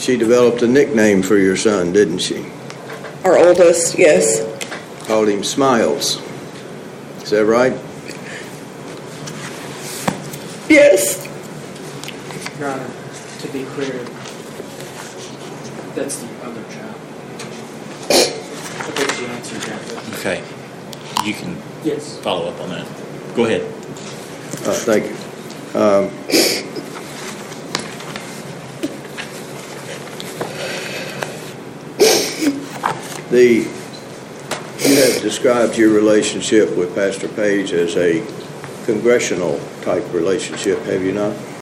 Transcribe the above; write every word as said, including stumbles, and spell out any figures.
She developed a nickname for your son, didn't she? Our oldest, yes. Called him Smiles. Is that right? Yes. Your Honor, to be clear, that's the other child. I think she answered that. Okay. You can Yes. follow up on that. Go ahead. Uh, thank you. Um, the you have described your relationship with Pastor Page as a congressional type relationship, have you not?